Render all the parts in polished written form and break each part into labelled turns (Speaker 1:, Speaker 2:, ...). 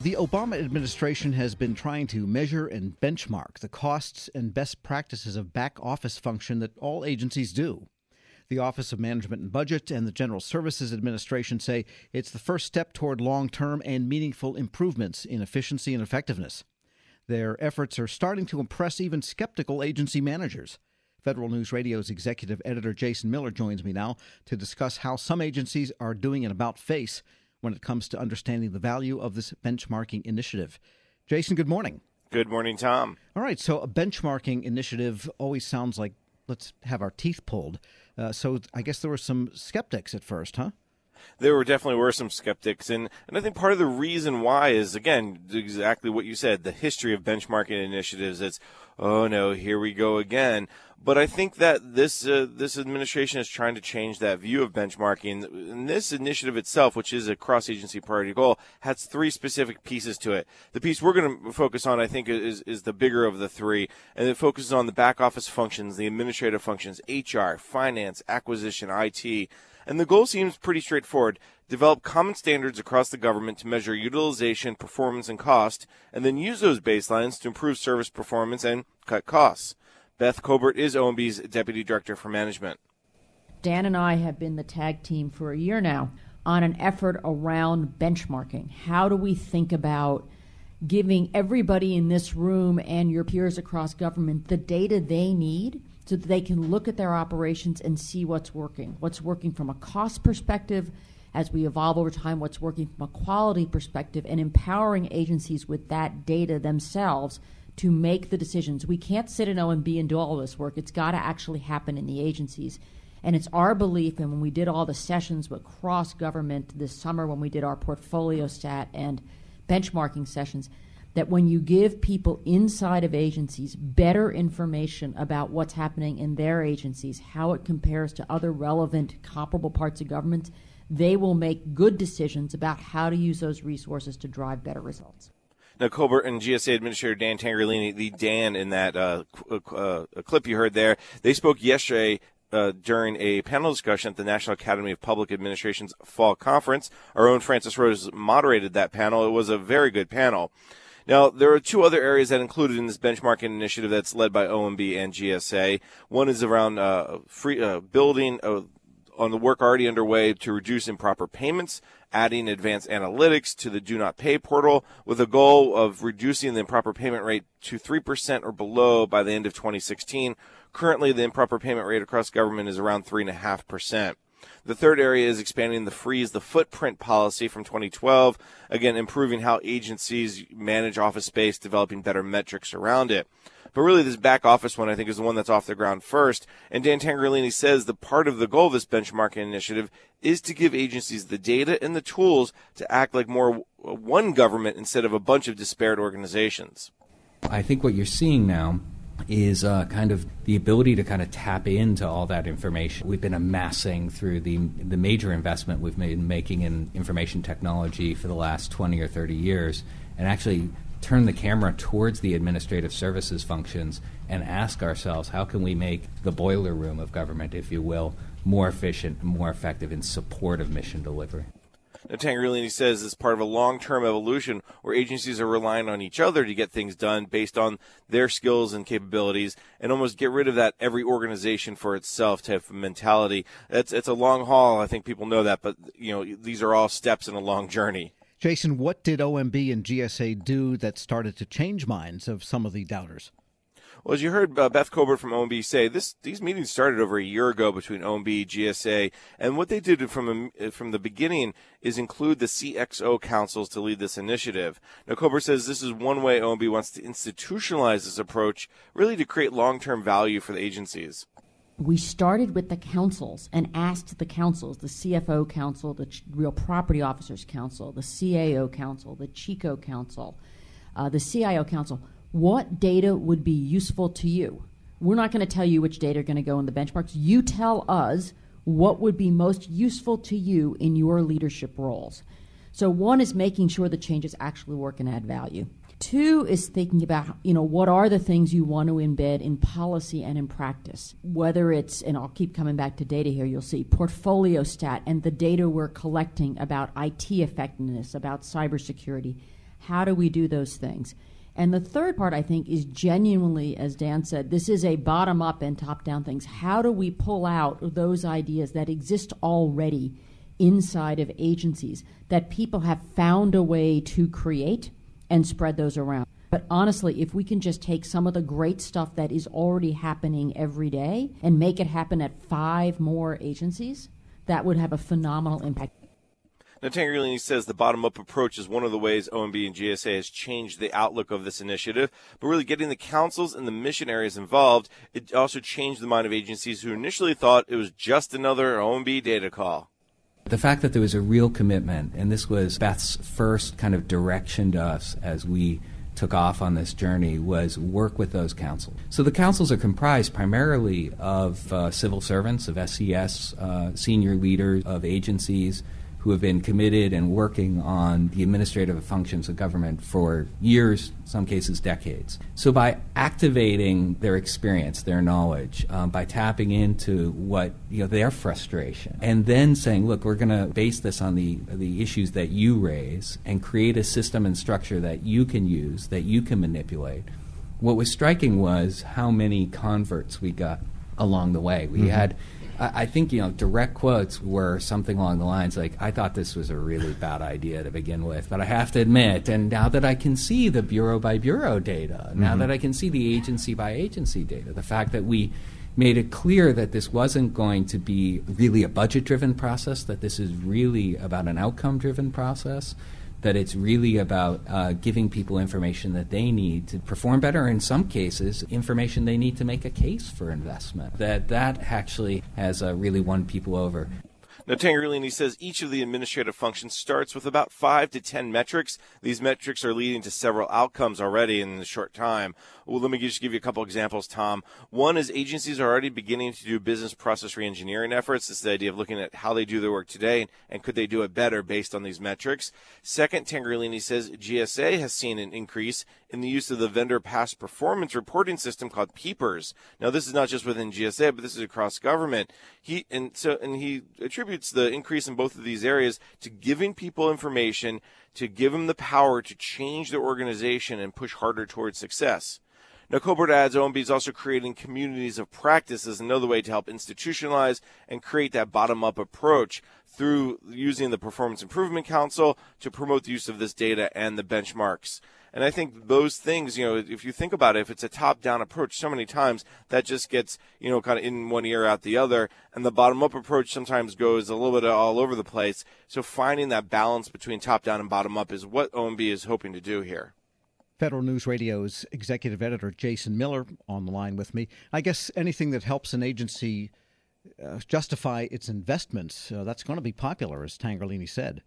Speaker 1: The Obama administration has been trying to measure and benchmark the costs and best practices of back office function that all agencies do. The Office of Management and Budget and the General Services Administration say it's the first step toward long-term and meaningful improvements in efficiency and effectiveness. Their efforts are starting to impress even skeptical agency managers. Federal News Radio's executive editor Jason Miller joins me now to discuss how some agencies are doing an about-face when it comes to understanding the value of this benchmarking initiative. Jason, good morning.
Speaker 2: Good morning, Tom.
Speaker 1: All right, so a benchmarking initiative always sounds like let's have our teeth pulled. So I guess there were some skeptics at first, huh?
Speaker 2: There definitely were some skeptics, and I think part of the reason why is, again, exactly what you said, the history of benchmarking initiatives. It's, oh no, here we go again. But I think that this administration is trying to change that view of benchmarking. And this initiative itself, which is a cross-agency priority goal, has three specific pieces to it. The piece we're going to focus on, I think, is the bigger of the three, and it focuses on the back office functions, the administrative functions, HR, finance, acquisition, IT. And the goal seems pretty straightforward. Develop common standards across the government to measure utilization, performance, and cost, and then use those baselines to improve service performance and cut costs. Beth Cobert is OMB's Deputy Director for Management.
Speaker 3: Dan and I have been the tag team for a year now on an effort around benchmarking. How do we think about giving everybody in this room and your peers across government the data they need so that they can look at their operations and see what's working from a cost perspective as we evolve over time, what's working from a quality perspective, and empowering agencies with that data themselves to make the decisions. We can't sit in OMB and do all this work. It's got to actually happen in the agencies. And it's our belief, and when we did all the sessions across government this summer, when we did our portfolio stat and benchmarking sessions, that when you give people inside of agencies better information about what's happening in their agencies, how it compares to other relevant, comparable parts of government, they will make good decisions about how to use those resources to drive better results.
Speaker 2: Now, Cobert and GSA Administrator Dan Tangherlini, the Dan in that clip you heard there, they spoke yesterday during a panel discussion at the National Academy of Public Administration's Fall Conference. Our own Francis Rose moderated that panel. It was a very good panel. Now, there are two other areas that included in this benchmarking initiative that's led by OMB and GSA. One is around building on the work already underway to reduce improper payments, adding advanced analytics to the Do Not Pay portal with a goal of reducing the improper payment rate to 3% or below by the end of 2016. Currently, the improper payment rate across government is around 3.5%. The third area is expanding the Freeze the Footprint policy from 2012, again, improving how agencies manage office space, developing better metrics around it. But really, this back office one, I think, is the one that's off the ground first. And Dan Tangherlini says the part of the goal of this benchmarking initiative is to give agencies the data and the tools to act like more one government instead of a bunch of disparate organizations.
Speaker 4: I think what you're seeing now is kind of the ability to kind of tap into all that information. We've been amassing through the major investment we've been making in information technology for the last 20 or 30 years, and actually turn the camera towards the administrative services functions and ask ourselves, how can we make the boiler room of government, if you will, more efficient and more effective in support of mission delivery?
Speaker 2: Now, Tangherlini says it's part of a long-term evolution where agencies are relying on each other to get things done based on their skills and capabilities, and almost get rid of that every organization for itself type of mentality. It's a long haul. I think people know that, but these are all steps in a long journey.
Speaker 1: Jason, what did OMB and GSA do that started to change minds of some of the doubters?
Speaker 2: Well, as you heard Beth Cobert from OMB say, these meetings started over a year ago between OMB, GSA, and what they did from the beginning is include the CXO councils to lead this initiative. Now, Cobert says this is one way OMB wants to institutionalize this approach, really to create long-term value for the agencies.
Speaker 3: We started with the councils and asked the councils, the CFO Council, the Real Property Officers Council, the CAO Council, the CHICO Council, the CIO Council, what data would be useful to you? We're not going to tell you which data are going to go in the benchmarks. You tell us what would be most useful to you in your leadership roles. So one is making sure the changes actually work and add value. Two is thinking about, what are the things you want to embed in policy and in practice, whether it's, and I'll keep coming back to data here, you'll see portfolio stat and the data we're collecting about IT effectiveness, about cybersecurity. How do we do those things? And the third part, I think, is genuinely, as Dan said, this is a bottom-up and top-down things. How do we pull out those ideas that exist already inside of agencies that people have found a way to create and spread those around? But honestly, if we can just take some of the great stuff that is already happening every day and make it happen at 5 more agencies, that would have a phenomenal impact.
Speaker 2: Now, Tangherlini says the bottom-up approach is one of the ways OMB and GSA has changed the outlook of this initiative, but really getting the councils and the mission areas involved, it also changed the mind of agencies who initially thought it was just another OMB data call.
Speaker 4: The fact that there was a real commitment, and this was Beth's first kind of direction to us as we took off on this journey, was work with those councils. So the councils are comprised primarily of civil servants, of SES, senior leaders of agencies who have been committed and working on the administrative functions of government for years, in some cases decades. So by activating their experience, their knowledge, by tapping into what their frustration, and then saying, look, we're going to base this on the issues that you raise and create a system and structure that you can use, that you can manipulate. What was striking was how many converts we got along the way. We had, I think, direct quotes were something along the lines like, I thought this was a really bad idea to begin with, but I have to admit, and now that I can see the bureau-by-bureau data, now that I can see the agency-by-agency data, the fact that we made it clear that this wasn't going to be really a budget-driven process, that this is really about an outcome-driven process, that it's really about giving people information that they need to perform better, in some cases, information they need to make a case for investment. That actually has really won people over.
Speaker 2: Now, Tangherlini says each of the administrative functions starts with about 5 to 10 metrics. These metrics are leading to several outcomes already in the short time. Well, let me just give you a couple examples, Tom. One is agencies are already beginning to do business process reengineering efforts. This is the idea of looking at how they do their work today and could they do it better based on these metrics. Second, Tangherlini says GSA has seen an increase in the use of the vendor past performance reporting system called PEEPers. Now, this is not just within GSA, but this is across government. He attributes the increase in both of these areas to giving people information to give them the power to change their organization and push harder towards success. Now, Colbert adds OMB is also creating communities of practice as another way to help institutionalize and create that bottom-up approach through using the Performance Improvement Council to promote the use of this data and the benchmarks. And I think those things, if you think about it, if it's a top-down approach, so many times that just gets, kind of in one ear, out the other. And the bottom-up approach sometimes goes a little bit all over the place. So finding that balance between top-down and bottom-up is what OMB is hoping to do here.
Speaker 1: Federal News Radio's executive editor, Jason Miller, on the line with me. I guess anything that helps an agency justify its investments, that's going to be popular, as Tangherlini said.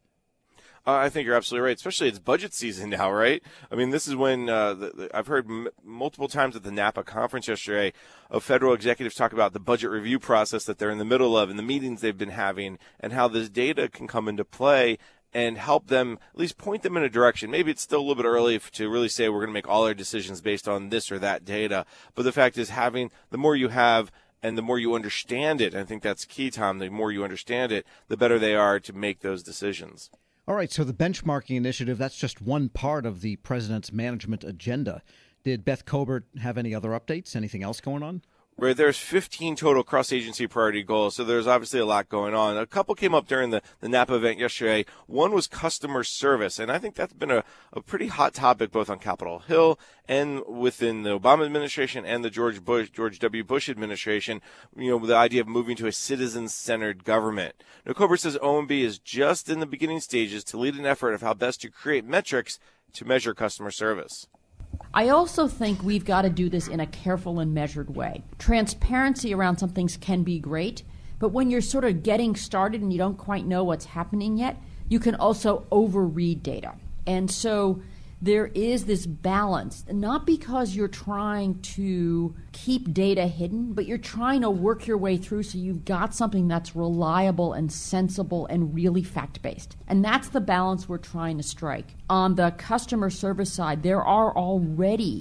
Speaker 2: I think you're absolutely right, especially it's budget season now, right? I mean, this is when I've heard multiple times at the NAPA conference yesterday of federal executives talk about the budget review process that they're in the middle of and the meetings they've been having and how this data can come into play and help them, at least point them in a direction. Maybe it's still a little bit early to really say we're going to make all our decisions based on this or that data. But the fact is, the more you have and the more you understand it, and I think that's key, Tom, the more you understand it, the better they are to make those decisions.
Speaker 1: All right, so the benchmarking initiative, that's just one part of the president's management agenda. Did Beth Colbert have any other updates? Anything else going on?
Speaker 2: Where there's 15 total cross-agency priority goals, so there's obviously a lot going on. A couple came up during the NAPA event yesterday. One was customer service, and I think that's been a pretty hot topic both on Capitol Hill and within the Obama administration and the George W. Bush administration, the idea of moving to a citizen-centered government. Now, Colbert says OMB is just in the beginning stages to lead an effort of how best to create metrics to measure customer service.
Speaker 3: I also think we've got to do this in a careful and measured way. Transparency around some things can be great, but when you're sort of getting started and you don't quite know what's happening yet, you can also overread data. And so there is this balance, not because you're trying to keep data hidden, but you're trying to work your way through so you've got something that's reliable and sensible and really fact-based. And that's the balance we're trying to strike. On the customer service side, there are already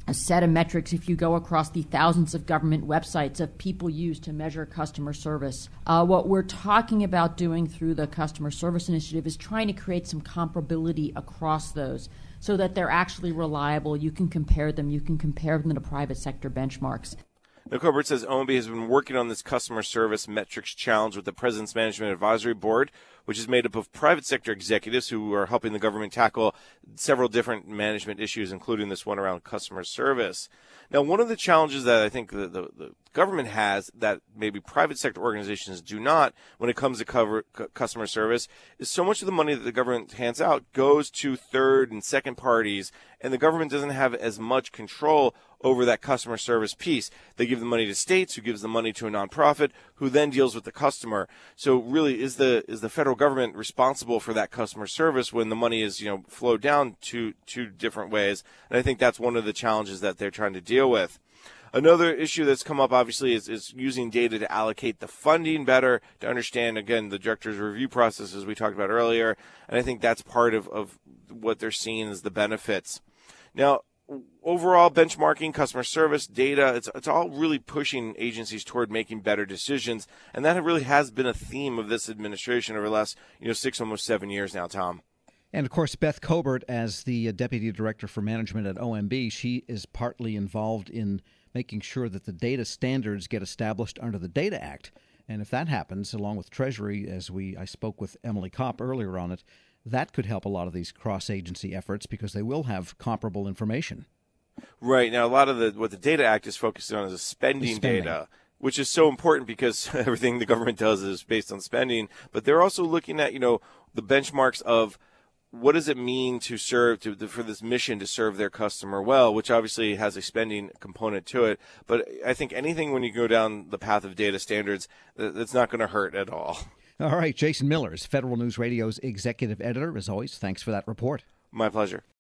Speaker 3: a set of metrics if you go across the thousands of government websites of people use to measure customer service. What we're talking about doing through the Customer Service Initiative is trying to create some comparability across those so that they're actually reliable. You can compare them. You can compare them to private sector benchmarks.
Speaker 2: Now, Colbert says OMB has been working on this customer service metrics challenge with the President's Management Advisory Board, which is made up of private sector executives who are helping the government tackle several different management issues, including this one around customer service. Now, one of the challenges that I think the government has that maybe private sector organizations do not when it comes to customer service is so much of the money that the government hands out goes to third and second parties, and the government doesn't have as much control over that customer service piece. They give the money to states, who gives the money to a nonprofit, who then deals with the customer. So really, is the federal government responsible for that customer service when the money is, flowed down two different ways? And I think that's one of the challenges that they're trying to deal with. Another issue that's come up, obviously, is using data to allocate the funding better, to understand, again, the director's review process, as we talked about earlier. And I think that's part of what they're seeing as the benefits. Now, overall, benchmarking, customer service, data, it's all really pushing agencies toward making better decisions. And that really has been a theme of this administration over the last 6, almost 7 years now, Tom.
Speaker 1: And, of course, Beth Colbert, as the Deputy Director for Management at OMB, she is partly involved in making sure that the data standards get established under the Data Act. And if that happens, along with Treasury, I spoke with Emily Kopp earlier on it, that could help a lot of these cross-agency efforts because they will have comparable information.
Speaker 2: Right. Now, a lot of what the Data Act is focused on is spending data, which is so important because everything the government does is based on spending. But they're also looking at, the benchmarks of what does it mean to serve for this mission to serve their customer well, which obviously has a spending component to it. But I think anything when you go down the path of data standards, that's not going to hurt at all.
Speaker 1: All right. Jason Miller is Federal News Radio's executive editor. As always, thanks for that report.
Speaker 2: My pleasure.